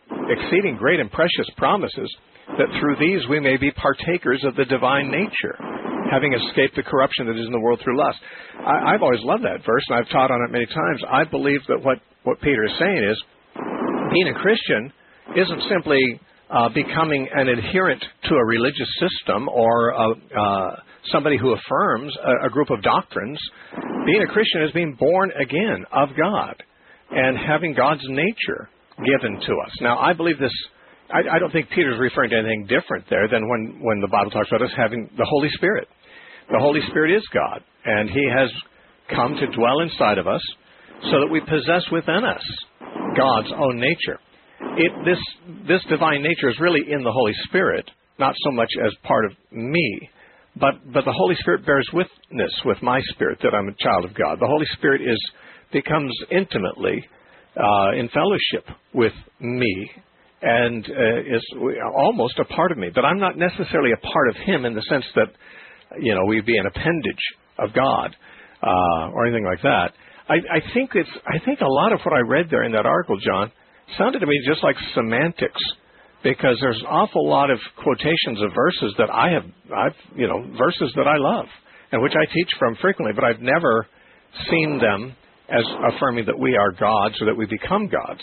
exceeding great and precious promises, that through these we may be partakers of the divine nature, having escaped the corruption that is in the world through lust. I've always loved that verse, and I've taught on it many times. I believe that what Peter is saying is, being a Christian isn't simply becoming an adherent to a religious system or somebody who affirms a group of doctrines. Being a Christian is being born again of God and having God's nature given to us. Now, I believe this. I don't think Peter's referring to anything different there than when the Bible talks about us having the Holy Spirit. The Holy Spirit is God, and He has come to dwell inside of us so that we possess within us God's own nature. This divine nature is really in the Holy Spirit, not so much as part of me, but the Holy Spirit bears witness with my spirit that I'm a child of God. The Holy Spirit becomes intimately in fellowship with me and is almost a part of me. But I'm not necessarily a part of Him in the sense that, we'd be an appendage of God or anything like that. I think a lot of what I read there in that article, John, sounded to me just like semantics, because there's an awful lot of quotations of verses that verses that I love and which I teach from frequently, but I've never seen them as affirming that we are gods or that we become gods.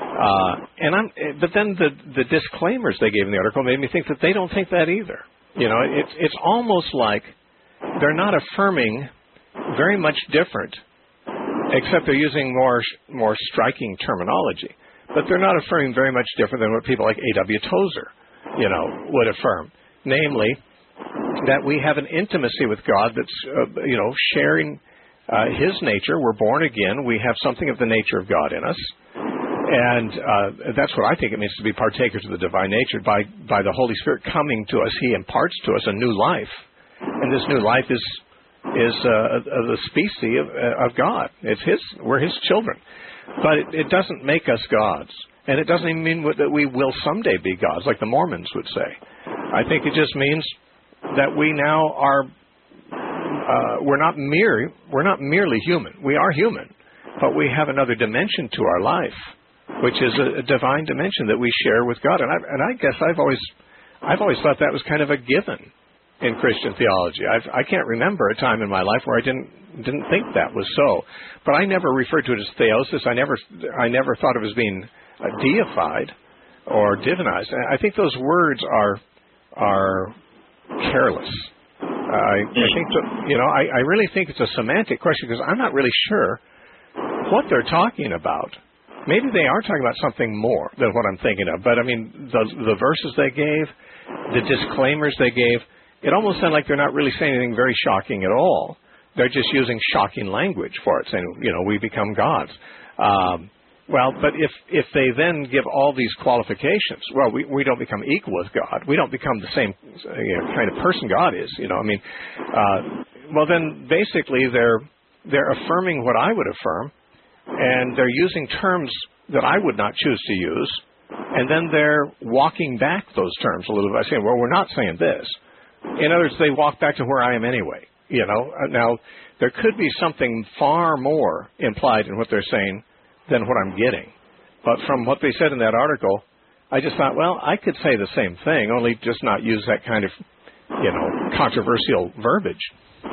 But then the disclaimers they gave in the article made me think that they don't think that either. It's almost like they're not affirming very much different, except they're using more striking terminology. But they're not affirming very much different than what people like A.W. Tozer, would affirm. Namely, that we have an intimacy with God that's, sharing His nature. We're born again. We have something of the nature of God in us. And that's what I think it means to be partakers of the divine nature. By the Holy Spirit coming to us, He imparts to us a new life. And this new life is the species of God. We're His children. But it doesn't make us gods. And it doesn't even mean that we will someday be gods, like the Mormons would say. I think it just means that we now are, we're not merely human. We are human, but we have another dimension to our life, which is a divine dimension that we share with God. And I guess I've always thought that was kind of a given in Christian theology. I can't remember a time in my life where I didn't think that was so. But I never referred to it as theosis. I never thought of it as being deified or divinized. I think those words are careless. I think I really think it's a semantic question, because I'm not really sure what they're talking about. Maybe they are talking about something more than what I'm thinking of. But I mean, the verses they gave, the disclaimers they gave, it almost sounded like they're not really saying anything very shocking at all. They're just using shocking language for it, saying, we become gods. But if they then give all these qualifications, we don't become equal with God. We don't become the same kind of person God is. Then basically they're affirming what I would affirm, and they're using terms that I would not choose to use, and then they're walking back those terms a little bit by saying, we're not saying this. In other words, they walk back to where I am anyway. Now there could be something far more implied in what they're saying than what I'm getting. But from what they said in that article, I just thought, I could say the same thing, only just not use that kind of, controversial verbiage.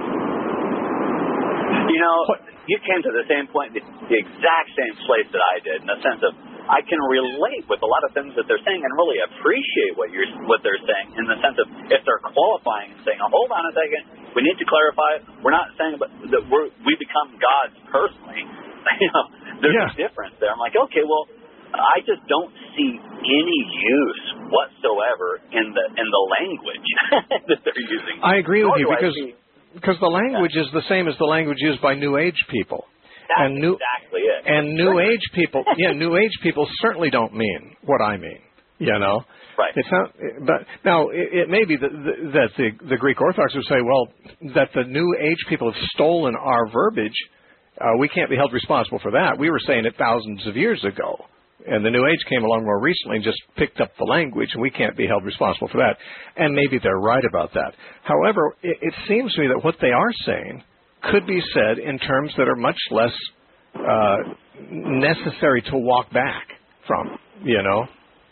You came to the same point, the exact same place that I did, in the sense of I can relate with a lot of things that they're saying and really appreciate what they're saying, in the sense of if they're qualifying and saying, hold on a second, we need to clarify, we're not saying that we become gods personally. There's a difference there. I'm like, okay, I just don't see any use whatsoever in the language that they're using. I agree with you, because the language is the same as the language used by New Age people. That's exactly it. And New Age people, New Age people certainly don't mean what I mean. Right. It's not. But now it may be that the Greek Orthodox would say, that the New Age people have stolen our verbiage. We can't be held responsible for that. We were saying it thousands of years ago, and the New Age came along more recently and just picked up the language, and we can't be held responsible for that. And maybe they're right about that. However, it seems to me that what they are saying could be said in terms that are much less necessary to walk back from,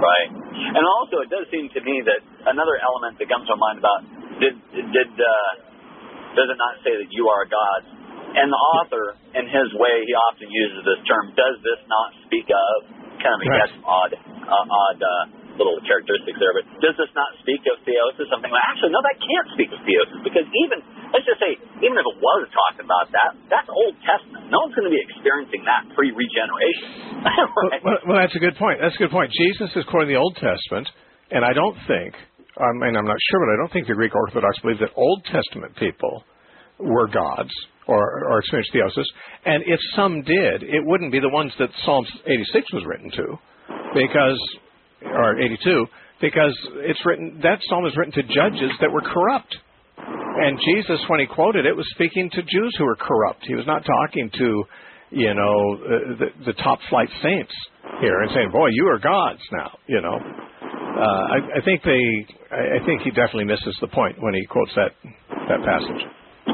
Right. And also, it does seem to me that another element that comes to mind about does it not say that you are a God? And the author, in his way, he often uses this term, does this not speak of, kind of, he has some odd little characteristics there, but does this not speak of theosis? Something like, actually, no, that can't speak of theosis, because even, let's just say, even if it was talking about that, that's Old Testament. No one's going to be experiencing that pre-regeneration. Right? Well, that's a good point. That's a good point. Jesus is quoting the Old Testament, and I don't think, I'm not sure, but I don't think the Greek Orthodox believe that Old Testament people were gods or experienced theosis, and if some did, it wouldn't be the ones that Psalm 86 was written to, or 82, because it's written, that psalm is written to judges that were corrupt. And Jesus, when he quoted it, was speaking to Jews who were corrupt. He was not talking to, the top flight saints here and saying, boy, you are gods now, I think he definitely misses the point when he quotes that passage.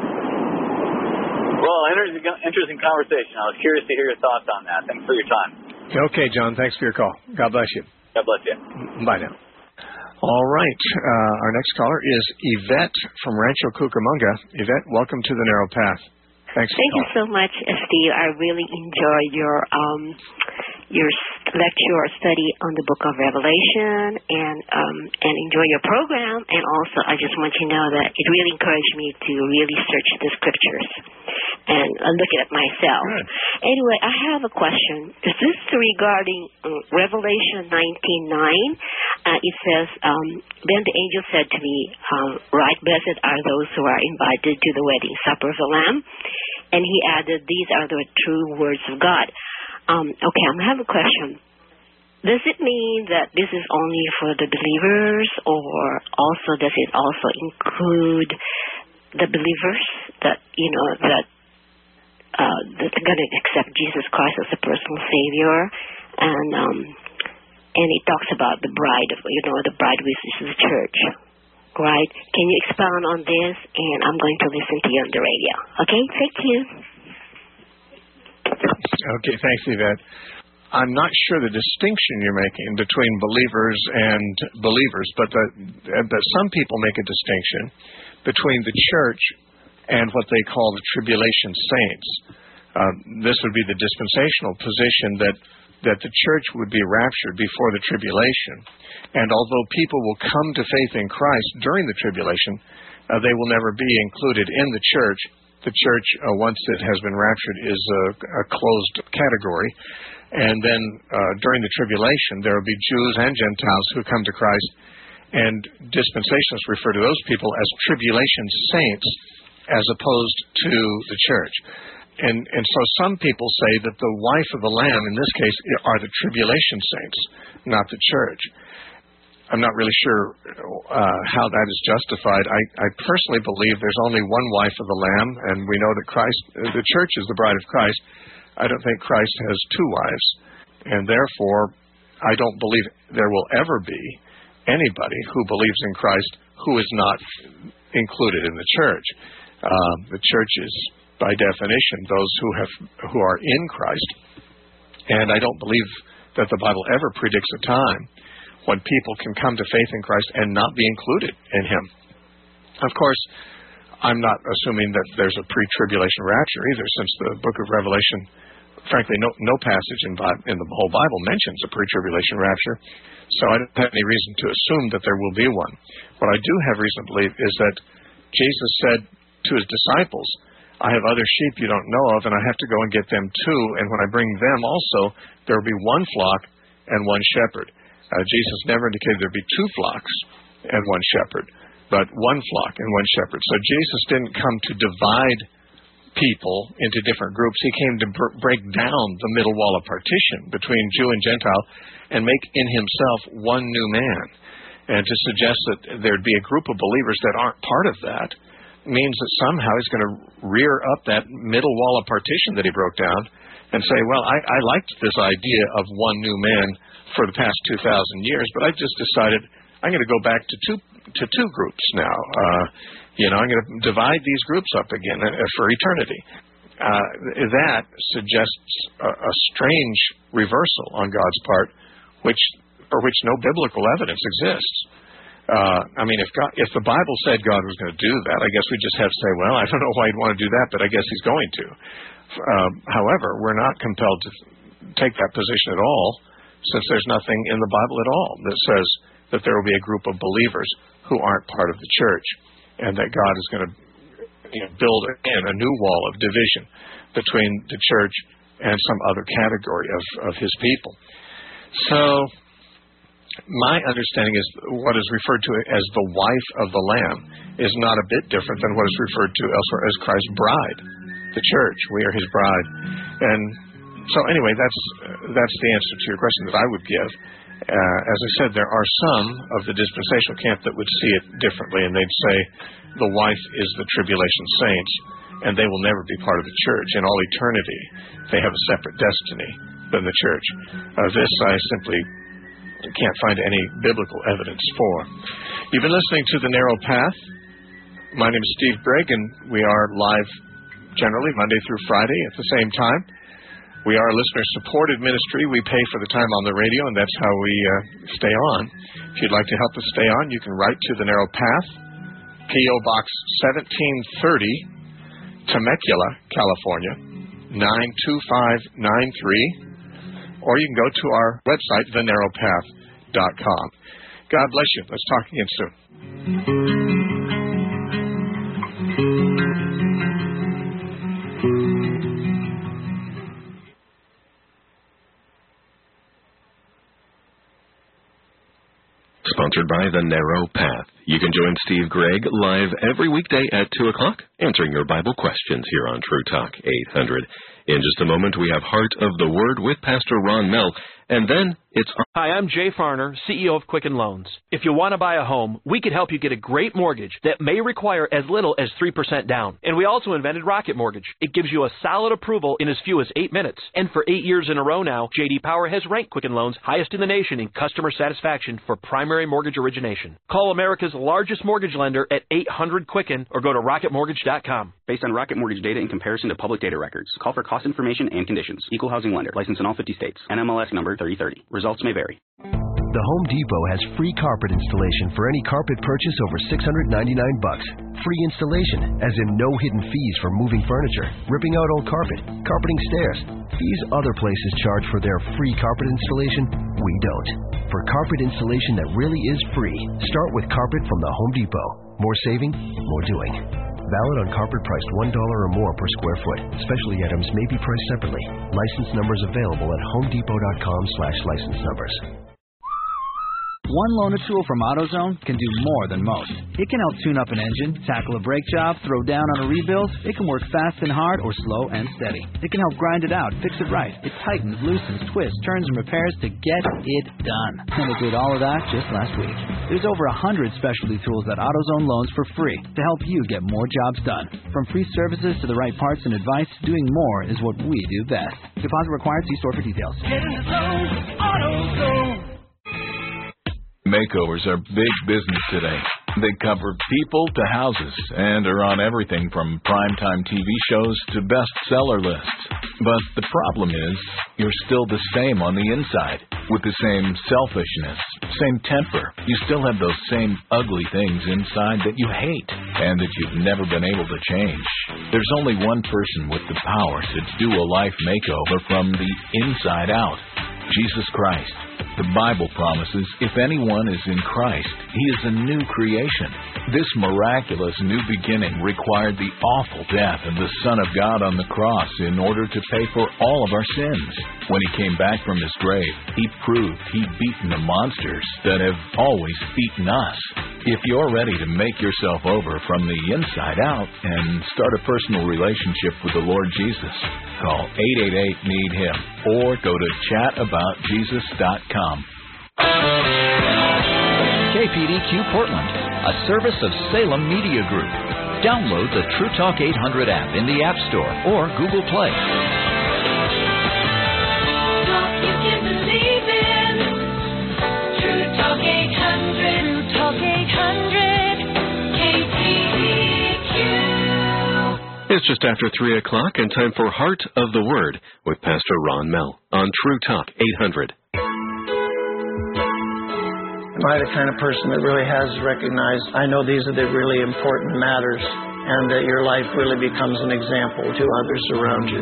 Well, interesting conversation. I was curious to hear your thoughts on that. Thanks for your time. Okay, John. Thanks for your call. God bless you. God bless you. Bye now. All right. Our next caller is Yvette from Rancho Cucamonga. Yvette, welcome to the Narrow Path. Thanks for Thank you so much, Steve. I really enjoyed your lecture or study on the Book of Revelation, and enjoy your program. And also, I just want you to know that it really encouraged me to really search the scriptures and look at it myself. Good. Anyway, I have a question. Is this regarding Revelation 19:9? It says, then the angel said to me, right, blessed are those who are invited to the wedding supper of the Lamb. And he added, these are the true words of God. Okay, I have a question. Does it mean that this is only for the believers, or also does it also include the believers that that are going to accept Jesus Christ as a personal Savior? And it talks about the bride of the bride, which is the church. Right? Can you expound on this? And I'm going to listen to you on the radio. Okay? Thank you. Okay, thanks, Yvette. I'm not sure the distinction you're making between believers and believers, but that some people make a distinction between the church and what they call the tribulation saints. This would be the dispensational position that the church would be raptured before the tribulation. And although people will come to faith in Christ during the tribulation, they will never be included in the church. The church, once it has been raptured, is a closed category. And then during the tribulation, there will be Jews and Gentiles who come to Christ. And dispensationalists refer to those people as tribulation saints as opposed to the church. And so some people say that the wife of the Lamb, in this case, are the tribulation saints, not the church. I'm not really sure how that is justified. I personally believe there's only one wife of the Lamb, and we know that the church is the bride of Christ. I don't think Christ has two wives, and therefore I don't believe there will ever be anybody who believes in Christ who is not included in the church. The church is, by definition, those who are in Christ. And I don't believe that the Bible ever predicts a time when people can come to faith in Christ and not be included in Him. Of course, I'm not assuming that there's a pre-tribulation rapture either, since the book of Revelation, frankly, no passage in the whole Bible mentions a pre-tribulation rapture. So I don't have any reason to assume that there will be one. What I do have reason to believe is that Jesus said to His disciples, I have other sheep you don't know of, and I have to go and get them too. And when I bring them also, there will be one flock and one shepherd. Jesus never indicated there would be two flocks and one shepherd, but one flock and one shepherd. So Jesus didn't come to divide people into different groups. He came to break down the middle wall of partition between Jew and Gentile and make in Himself one new man. And to suggest that there'd be a group of believers that aren't part of that means that somehow He's going to rear up that middle wall of partition that He broke down and say, well, I liked this idea of one new man for the past 2,000 years, but I've just decided I'm going to go back to two groups now. I'm going to divide these groups up again for eternity. That suggests a strange reversal on God's part, which for which no biblical evidence exists. I mean, if the Bible said God was going to do that, I guess we just have to say, well, I don't know why he'd want to do that, but I guess he's going to. However, we're not compelled to take that position at all, since there's nothing in the Bible at all that says that there will be a group of believers who aren't part of the church, and that God is going to build in a new wall of division between the church and some other category of his people. So my understanding is what is referred to as the wife of the Lamb is not a bit different than what is referred to elsewhere as Christ's bride, the church. We are his bride. And so anyway, that's the answer to your question that I would give. As I said, there are some of the dispensational camp that would see it differently, and they'd say the wife is the tribulation saints, and they will never be part of the church. In all eternity, they have a separate destiny than the church. This I simply can't find any biblical evidence for. You've been listening to The Narrow Path. My name is Steve Gregg, and we are live generally Monday through Friday at the same time. We are a listener-supported ministry. We pay for the time on the radio, and that's how we stay on. If you'd like to help us stay on, you can write to The Narrow Path, P.O. Box 1730, Temecula, California, 92593. Or you can go to our website, thenarrowpath.com. God bless you. Let's talk again soon. Sponsored by The Narrow Path. You can join Steve Gregg live every weekday at 2 o'clock, answering your Bible questions here on True Talk 800. In just a moment, we have Heart of the Word with Pastor Ron Mell, and then it's... Hi, I'm Jay Farner, CEO of Quicken Loans. If you want to buy a home, we could help you get a great mortgage that may require as little as 3% down. And we also invented Rocket Mortgage. It gives you a solid approval in as few as 8 minutes. And for 8 years in a row now, J.D. Power has ranked Quicken Loans highest in the nation in customer satisfaction for primary mortgage origination. Call America's largest mortgage lender at 800-QUICKEN or go to rocketmortgage.com. Based on Rocket Mortgage data in comparison to public data records. Call for cost information and conditions. Equal housing lender. Licensed in all 50 states. NMLS number 3030. Results may vary. The Home Depot has free carpet installation for any carpet purchase over $699. Free installation, as in no hidden fees for moving furniture, ripping out old carpet, carpeting stairs. Fees other places charge for their free carpet installation, we don't. For carpet installation that really is free, start with carpet from the Home Depot. More saving, more doing. Valid on carpet priced $1 or more per square foot. Specialty items may be priced separately. License numbers available at homedepot.com/license numbers. One loaner tool from AutoZone can do more than most. It can help tune up an engine, tackle a brake job, throw down on a rebuild. It can work fast and hard or slow and steady. It can help grind it out, fix it right. It tightens, loosens, twists, turns, and repairs to get it done. And it did all of that just last week. There's over 100 specialty tools that AutoZone loans for free to help you get more jobs done. From free services to the right parts and advice, doing more is what we do best. Deposit required. See store for details. Get in the zone, AutoZone. Makeovers are big business today. They cover people to houses and are on everything from primetime TV shows to bestseller lists. But the problem is, you're still the same on the inside, with the same selfishness, same temper. You still have those same ugly things inside that you hate and that you've never been able to change. There's only one person with the power to do a life makeover from the inside out. Jesus Christ. The Bible promises if anyone is in Christ, he is a new creation. This miraculous new beginning required the awful death of the Son of God on the cross in order to pay for all of our sins. When he came back from his grave, he proved he'd beaten the monsters that have always beaten us. If you're ready to make yourself over from the inside out and start a personal relationship with the Lord Jesus, call 888-NEED-HIM or go to chataboutjesus.com. KPDQ Portland, a service of Salem Media Group. Download the True Talk 800 app in the App Store or Google Play. Talk you can believe in. True Talk 800. True Talk 800. KPDQ. It's just after 3 o'clock and time for Heart of the Word with Pastor Ron Mell on True Talk 800. Am I the kind of person that really has recognized, I know these are the really important matters, and that your life really becomes an example to others around you?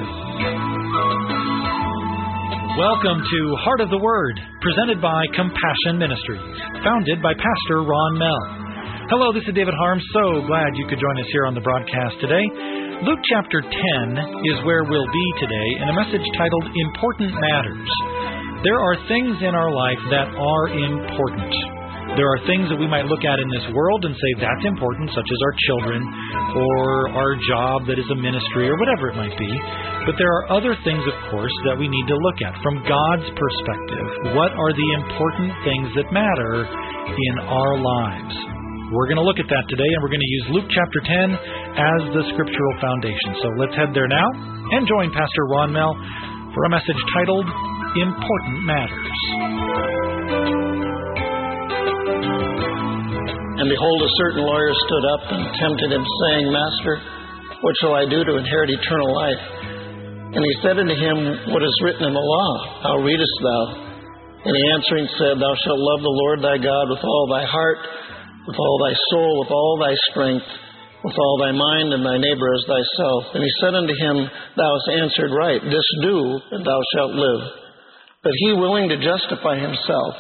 Welcome to Heart of the Word, presented by Compassion Ministries, founded by Pastor Ron Mell. Hello, this is David Harms. So glad you could join us here on the broadcast today. Luke chapter 10 is where we'll be today in a message titled Important Matters. There are things in our life that are important. There are things that we might look at in this world and say that's important, such as our children or our job that is a ministry or whatever it might be. But there are other things, of course, that we need to look at from God's perspective. What are the important things that matter in our lives? We're going to look at that today, and we're going to use Luke chapter 10 as the scriptural foundation. So let's head there now and join Pastor Ron Mell for a message titled Important Matters. And behold, a certain lawyer stood up and tempted him, saying, Master, what shall I do to inherit eternal life? And he said unto him, What is written in the law? How readest thou? And he answering said, Thou shalt love the Lord thy God with all thy heart, with all thy soul, with all thy strength, with all thy mind, and thy neighbor as thyself. And he said unto him, Thou hast answered right. This do, and thou shalt live. But he, willing to justify himself,